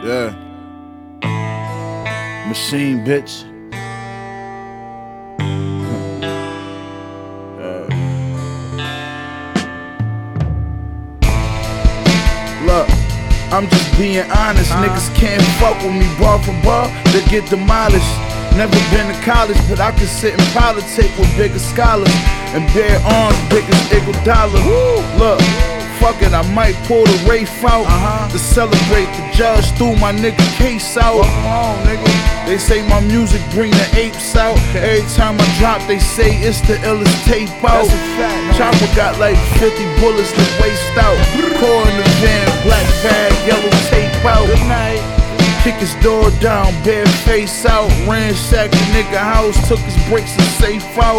Yeah. Machine, bitch. Look, I'm just being honest. Niggas can't fuck with me bar for bar, they get demolished. Never been to college, but I can sit and politic with bigger scholars and bear arms big as Iguodala. Look, fuck it, I might pull the Rafe out to celebrate. The judge threw my nigga case out. They say my music bring the apes out. Every time I drop, they say it's the illest tape out. Chopper got like 50 bullets to waste out. Core in the van, black bag, yellow tape out. Kick his door down, bare face out. Ransacked the nigga house, took his bricks and safe out.